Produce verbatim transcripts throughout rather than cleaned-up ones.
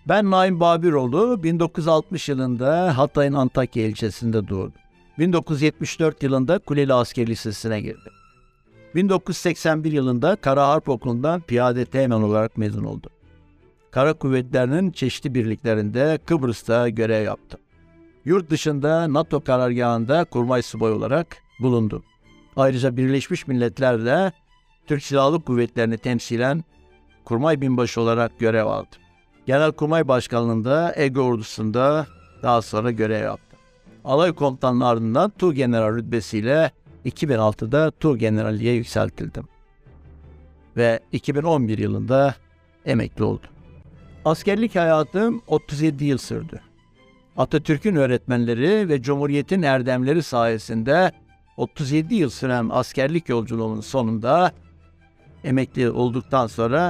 Ben Naim Babiroğlu, bin dokuz yüz altmış yılında Hatay'ın Antakya ilçesinde doğdum. bin dokuz yüz yetmiş dört yılında Kuleli Asker Lisesi'ne girdim. bin dokuz yüz seksen bir yılında Kara Harp Okulu'ndan piyade teğmen olarak mezun oldum. Kara Kuvvetleri'nin çeşitli birliklerinde Kıbrıs'ta görev yaptım. Yurt dışında NATO karargahında kurmay subay olarak bulundum. Ayrıca Birleşmiş Milletler'de Türk Silahlı Kuvvetleri'ni temsilen kurmay binbaşı olarak görev aldım. Genelkurmay Başkanlığı'nda Ege Ordusu'nda daha sonra görev yaptım. Alay komutanlığı ardından Tuğgeneral rütbesiyle iki bin altıda Tuğgeneralliğe yükseltildim. Ve iki bin on bir yılında emekli oldum. Askerlik hayatım otuz yedi yıl sürdü. Atatürk'ün öğretmenleri ve Cumhuriyet'in erdemleri sayesinde otuz yedi yıl süren askerlik yolculuğunun sonunda emekli olduktan sonra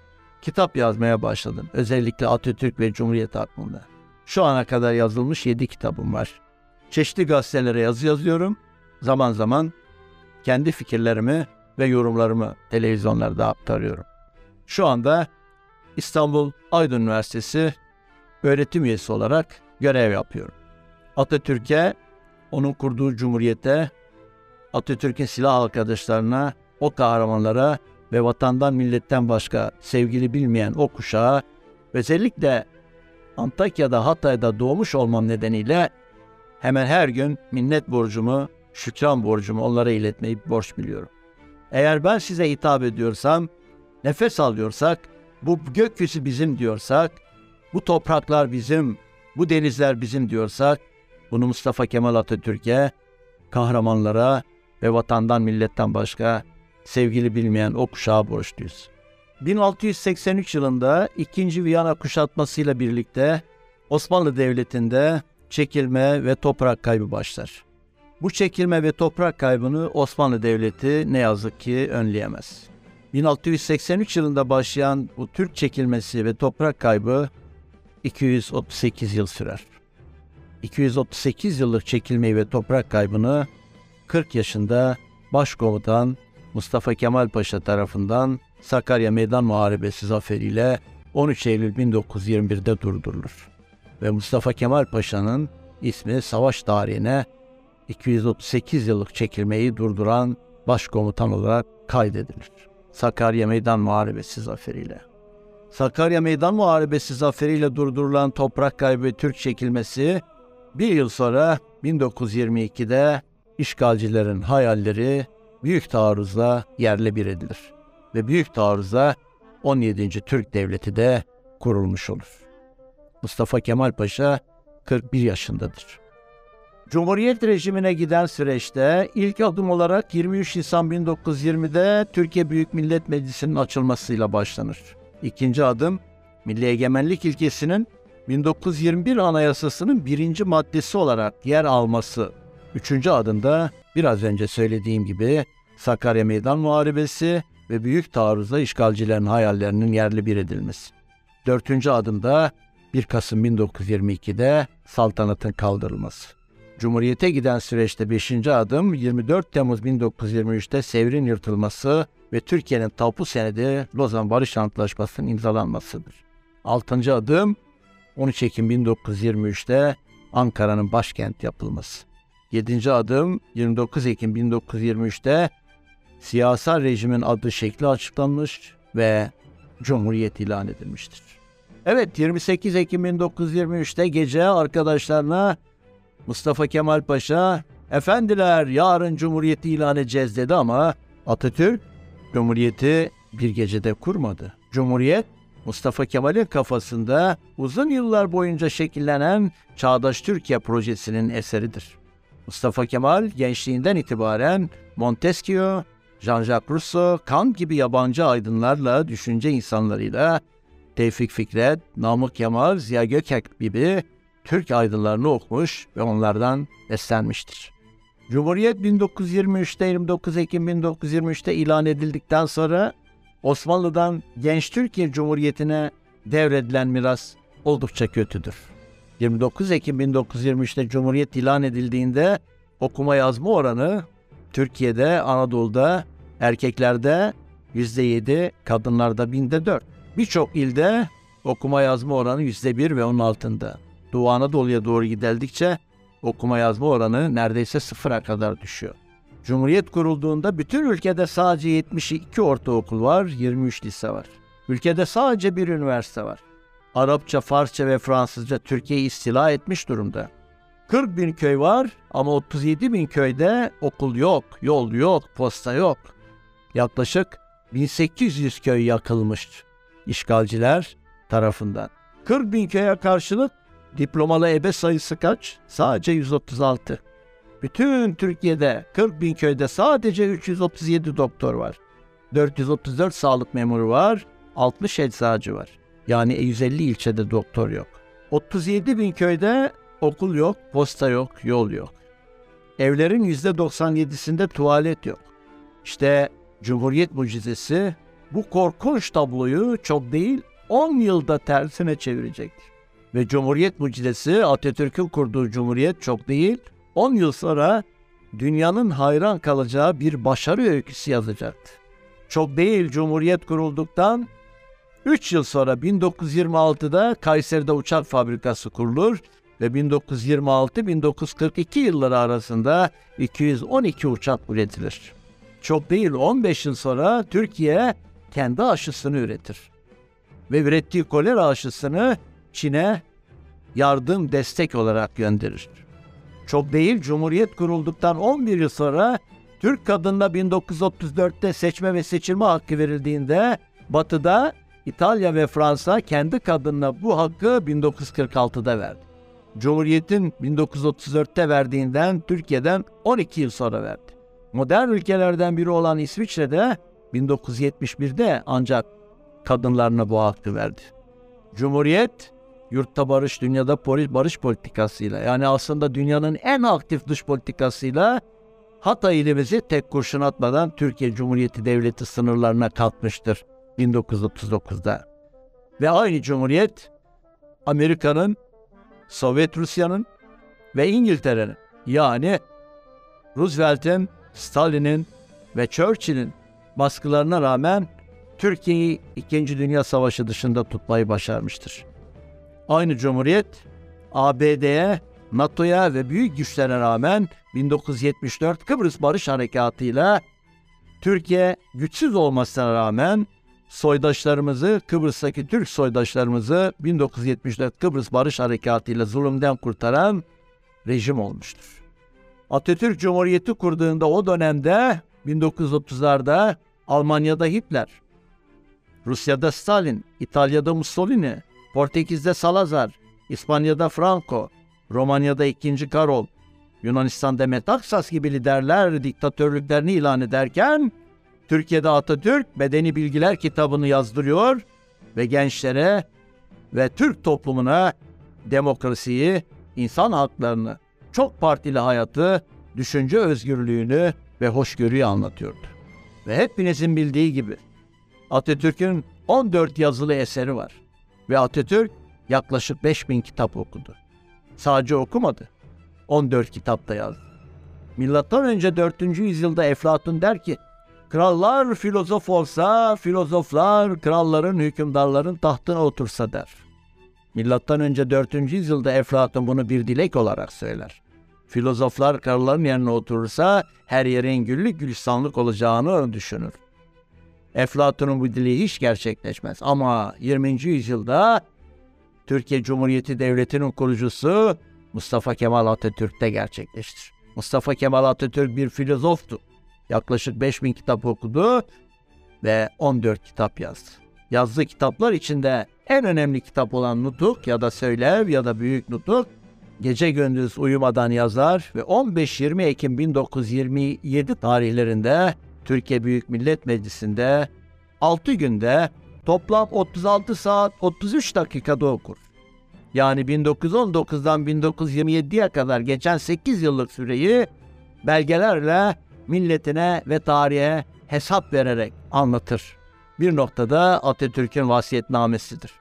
kitap yazmaya başladım. Özellikle Atatürk ve Cumhuriyet hakkında. Şu ana kadar yazılmış yedi kitabım var. Çeşitli gazetelere yazı yazıyorum. Zaman zaman kendi fikirlerimi ve yorumlarımı televizyonlarda aktarıyorum. Şu anda İstanbul Aydın Üniversitesi öğretim üyesi olarak görev yapıyorum. Atatürk'e, onun kurduğu Cumhuriyet'e, Atatürk'ün silah arkadaşlarına, o kahramanlara ve vatandan milletten başka sevgili bilmeyen o kuşağa, özellikle Antakya'da, Hatay'da doğmuş olmam nedeniyle hemen her gün minnet borcumu, şükran borcumu onlara iletmeyi borç biliyorum. Eğer ben size hitap ediyorsam, nefes alıyorsak, bu gökyüzü bizim diyorsak, bu topraklar bizim, bu denizler bizim diyorsak, bunu Mustafa Kemal Atatürk'e, kahramanlara ve vatandan milletten başka sevgili bilmeyen o kuşağa borçluyuz. bin altı yüz seksen üç yılında ikinci. Viyana kuşatmasıyla birlikte Osmanlı Devleti'nde çekilme ve toprak kaybı başlar. Bu çekilme ve toprak kaybını Osmanlı Devleti ne yazık ki önleyemez. bin altı yüz seksen üç yılında başlayan bu Türk çekilmesi ve toprak kaybı iki yüz otuz sekiz yıl sürer. iki yüz otuz sekiz yıllık çekilmeyi ve toprak kaybını kırk yaşında Başkomutan Mustafa Kemal Paşa tarafından Sakarya Meydan Muharebesi zaferiyle on üç Eylül bin dokuz yüz yirmi bir'de durdurulur. Ve Mustafa Kemal Paşa'nın ismi savaş tarihine iki yüz otuz sekiz yıllık çekilmeyi durduran başkomutan olarak kaydedilir. Sakarya Meydan Muharebesi zaferiyle. Sakarya Meydan Muharebesi zaferiyle durdurulan toprak kaybı ve Türk çekilmesi bir yıl sonra bin dokuz yüz yirmi iki'de işgalcilerin hayalleri büyük taarruzla yerle bir edilir. Ve büyük taarruzla on yedinci Türk Devleti de kurulmuş olur. Mustafa Kemal Paşa kırk bir yaşındadır. Cumhuriyet rejimine giden süreçte ilk adım olarak yirmi üç Nisan bin dokuz yüz yirmi'de Türkiye Büyük Millet Meclisi'nin açılmasıyla başlanır. İkinci adım, milli egemenlik ilkesinin bin dokuz yüz yirmi bir Anayasası'nın birinci maddesi olarak yer alması. Üçüncü adımda biraz önce söylediğim gibi Sakarya Meydan Muharebesi ve büyük taarruzla işgalcilerin hayallerinin yerle bir edilmesi. Dördüncü adımda bir Kasım bin dokuz yüz yirmi iki'de saltanatın kaldırılması. Cumhuriyete giden süreçte beşinci adım yirmi dört Temmuz bin dokuz yüz yirmi üç'te Sevr'in yırtılması ve Türkiye'nin tapu senedi Lozan Barış Antlaşması'nın imzalanmasıdır. altıncı adım on üç Ekim bin dokuz yüz yirmi üç'te Ankara'nın başkent yapılması. yedinci adım yirmi dokuz Ekim bin dokuz yüz yirmi üç'te siyasal rejimin adı şekli açıklanmış ve Cumhuriyet ilan edilmiştir. Evet, yirmi sekiz Ekim bin dokuz yüz yirmi üç'te gece arkadaşlarına Mustafa Kemal Paşa, "Efendiler, yarın Cumhuriyeti ilan edeceğiz" dedi ama Atatürk Cumhuriyeti bir gecede kurmadı. Cumhuriyet, Mustafa Kemal'in kafasında uzun yıllar boyunca şekillenen Çağdaş Türkiye projesinin eseridir. Mustafa Kemal gençliğinden itibaren Montesquieu, Jean-Jacques Rousseau, Kant gibi yabancı aydınlarla, düşünce insanlarıyla, Tevfik Fikret, Namık Kemal, Ziya Gökalp gibi Türk aydınlarını okumuş ve onlardan beslenmiştir. Cumhuriyet bin dokuz yüz yirmi üç'te yirmi dokuz Ekim bin dokuz yüz yirmi üç'te ilan edildikten sonra Osmanlı'dan Genç Türkiye Cumhuriyeti'ne devredilen miras oldukça kötüdür. yirmi dokuz Ekim bin dokuz yüz yirmi üç'te Cumhuriyet ilan edildiğinde okuma yazma oranı Türkiye'de, Anadolu'da, erkeklerde yüzde yedi, kadınlarda binde dört. Birçok ilde okuma yazma oranı yüzde bir ve onun altında. Doğu Anadolu'ya doğru gideldikçe okuma yazma oranı neredeyse sıfıra kadar düşüyor. Cumhuriyet kurulduğunda bütün ülkede sadece yetmiş iki ortaokul var, yirmi üç lise var. Ülkede sadece bir üniversite var. Arapça, Farsça ve Fransızca Türkiye'yi istila etmiş durumda. kırk bin köy var ama otuz yedi bin köyde okul yok, yol yok, posta yok. Yaklaşık bin sekiz yüz köy yakılmış işgalciler tarafından. kırk bin köye karşılık diplomalı ebe sayısı kaç? Sadece yüz otuz altı. Bütün Türkiye'de kırk bin köyde sadece üç yüz otuz yedi doktor var. dört yüz otuz dört sağlık memuru var, altmış eczacı var. Yani yüz elli ilçede doktor yok. otuz yedi bin köyde okul yok, posta yok, yol yok. Evlerin yüzde doksan yedisinde tuvalet yok. İşte Cumhuriyet mucizesi bu korkunç tabloyu çok değil on yılda tersine çevirecektir. Ve Cumhuriyet mucizesi Atatürk'ün kurduğu Cumhuriyet çok değil on yıl sonra dünyanın hayran kalacağı bir başarı öyküsü yazacaktı. Çok değil Cumhuriyet kurulduktan üç yıl sonra bin dokuz yüz yirmi altıda Kayseri'de uçak fabrikası kurulur ve bin dokuz yüz yirmi altı bin dokuz yüz kırk iki yılları arasında iki yüz on iki uçak üretilir. Çok değil on beş yıl sonra Türkiye kendi aşısını üretir. Ve ürettiği kolera aşısını Çin'e yardım destek olarak gönderir. Çok değil Cumhuriyet kurulduktan on bir yıl sonra Türk kadınına bin dokuz yüz otuz dörtte seçme ve seçilme hakkı verildiğinde Batı'da İtalya ve Fransa kendi kadınına bu hakkı bin dokuz yüz kırk altıda verdi. Cumhuriyet'in bin dokuz yüz otuz dörtte verdiğinden Türkiye'den on iki yıl sonra verdi. Modern ülkelerden biri olan İsviçre'de bin dokuz yüz yetmiş birde ancak kadınlarına bu hakkı verdi. Cumhuriyet, yurtta barış, dünyada barış politikasıyla, yani aslında dünyanın en aktif dış politikasıyla Hatay ilimizi tek kurşun atmadan Türkiye Cumhuriyeti Devleti sınırlarına katmıştır bin dokuz yüz otuz dokuzda. Ve aynı Cumhuriyet, Amerika'nın, Sovyet Rusya'nın ve İngiltere'nin, yani Roosevelt'in, Stalin'in ve Churchill'in baskılarına rağmen Türkiye'yi İkinci Dünya Savaşı dışında tutmayı başarmıştır. Aynı Cumhuriyet, A B D'ye, NATO'ya ve büyük güçlere rağmen bin dokuz yüz yetmiş dört Kıbrıs Barış Harekatı'yla Türkiye güçsüz olmasına rağmen soydaşlarımızı, Kıbrıs'taki Türk soydaşlarımızı bin dokuz yüz yetmiş dört Kıbrıs Barış Harekatı'yla zulümden kurtaran rejim olmuştur. Atatürk Cumhuriyeti kurduğunda o dönemde bin dokuz yüz otuzlarda Almanya'da Hitler, Rusya'da Stalin, İtalya'da Mussolini, Portekiz'de Salazar, İspanya'da Franco, Romanya'da ikinci. Karol, Yunanistan'da Metaxas gibi liderler diktatörlüklerini ilan ederken Türkiye'de Atatürk Bedeni Bilgiler kitabını yazdırıyor ve gençlere ve Türk toplumuna demokrasiyi, insan haklarını, çok partili hayatı, düşünce özgürlüğünü ve hoşgörüyü anlatıyordu. Ve hepinizin bildiği gibi Atatürk'ün on dört yazılı eseri var. Ve Atatürk yaklaşık beş bin kitap okudu. Sadece okumadı, on dört kitap da yazdı. Milattan önce dördüncü yüzyılda Eflatun der ki, krallar filozof olsa, filozoflar kralların, hükümdarların tahtına otursa der. Milattan önce dördüncü yüzyılda Eflatun bunu bir dilek olarak söyler. Filozoflar kralların yerine oturursa her yerin güllük gülistanlık olacağını düşünür. Eflatun'un bu dileği hiç gerçekleşmez. Ama yirminci yüzyılda Türkiye Cumhuriyeti Devleti'nin kurucusu Mustafa Kemal Atatürk'te gerçekleştir. Mustafa Kemal Atatürk bir filozoftu. Yaklaşık beş bin kitap okudu ve on dört kitap yazdı. Yazdığı kitaplar içinde en önemli kitap olan Nutuk ya da Söylev ya da Büyük Nutuk, gece gündüz uyumadan yazar ve on beş yirmi Ekim bin dokuz yüz yirmi yedi tarihlerinde Türkiye Büyük Millet Meclisi'nde altı günde toplam otuz altı saat otuz üç dakikada okur. Yani bin dokuz yüz on dokuzdan bin dokuz yüz yirmi yediye kadar geçen sekiz yıllık süreyi belgelerle milletine ve tarihe hesap vererek anlatır. Bir noktada Atatürk'ün vasiyetnamesidir.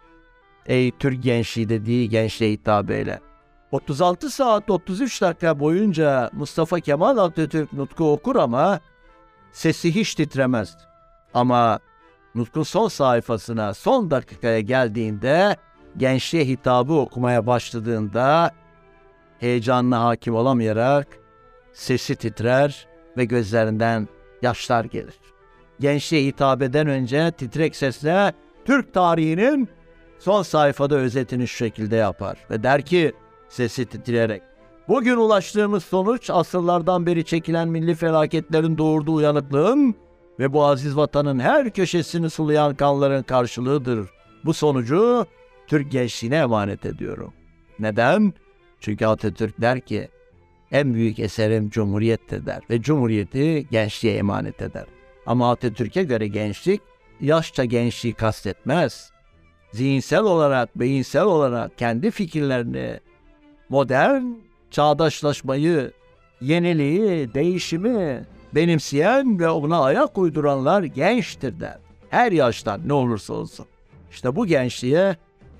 Ey Türk gençliği dediği gençliğe hitabıyla. otuz altı saat otuz üç dakika boyunca Mustafa Kemal Atatürk nutku okur ama sesi hiç titremez. Ama Nutkun son sayfasına, son dakikaya geldiğinde, gençliğe hitabı okumaya başladığında heyecanına hakim olamayarak sesi titrer ve gözlerinden yaşlar gelir. Gençliğe hitap eden önce titrek sesle Türk tarihinin son sayfada özetini şu şekilde yapar ve der ki sesi titreyerek, bugün ulaştığımız sonuç asırlardan beri çekilen milli felaketlerin doğurduğu uyanıklığın ve bu aziz vatanın her köşesini sulayan kanların karşılığıdır. Bu sonucu Türk gençliğine emanet ediyorum. Neden? Çünkü Atatürk der ki en büyük eserim Cumhuriyet'tir der ve Cumhuriyeti gençliğe emanet eder. Ama Atatürk'e göre gençlik yaşça gençliği kastetmez. Zihinsel olarak, beyinsel olarak kendi fikirlerini, modern çağdaşlaşmayı, yeniliği, değişimi benimseyen ve ona ayak uyduranlar gençtir der. Her yaştan ne olursa olsun. İşte bu gençliğe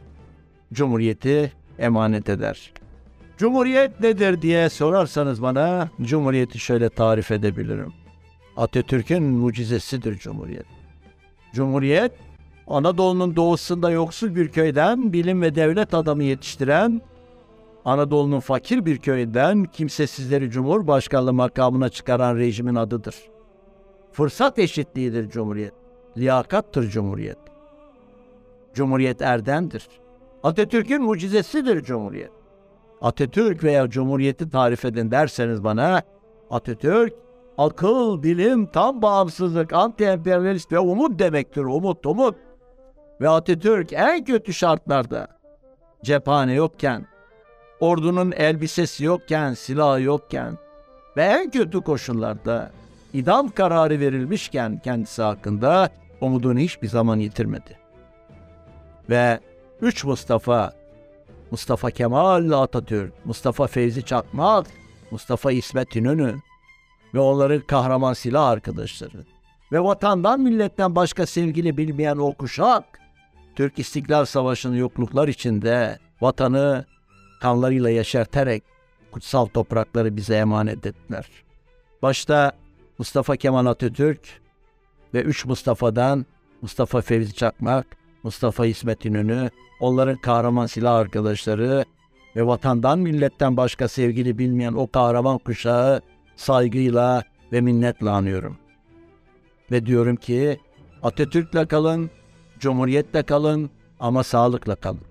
Cumhuriyeti emanet eder. Cumhuriyet nedir diye sorarsanız bana, Cumhuriyeti şöyle tarif edebilirim. Atatürk'ün mucizesidir Cumhuriyet. Cumhuriyet, Anadolu'nun doğusunda yoksul bir köyden bilim ve devlet adamı yetiştiren, Anadolu'nun fakir bir köyünden kimsesizleri Cumhurbaşkanlığı makamına çıkaran rejimin adıdır. Fırsat eşitliğidir Cumhuriyet. Liyakattır Cumhuriyet. Cumhuriyet erdemdir. Atatürk'ün mucizesidir Cumhuriyet. Atatürk veya Cumhuriyeti tarif edin derseniz bana, Atatürk, akıl, bilim, tam bağımsızlık, anti-emperyalist ve umut demektir. Umut, umut. Ve Atatürk en kötü şartlarda, cephane yokken, ordunun elbisesi yokken, silahı yokken ve en kötü koşullarda idam kararı verilmişken kendisi hakkında umudunu hiçbir zaman yitirmedi. Ve üç Mustafa, Mustafa Kemal Atatürk, Mustafa Fevzi Çakmak, Mustafa İsmet İnönü ve onların kahraman silah arkadaşları ve vatandan milletten başka sevgili bilmeyen o kuşak, Türk İstiklal Savaşı'nın yokluklar içinde vatanı kanlarıyla yeşerterek kutsal toprakları bize emanet ettiler. Başta Mustafa Kemal Atatürk ve üç Mustafa'dan Mustafa Fevzi Çakmak, Mustafa İsmet İnönü, onların kahraman silah arkadaşları ve vatandan milletten başka sevgili bilmeyen o kahraman kuşağı saygıyla ve minnetle anıyorum. Ve diyorum ki Atatürk'le kalın, Cumhuriyet'le kalın ama sağlıkla kalın.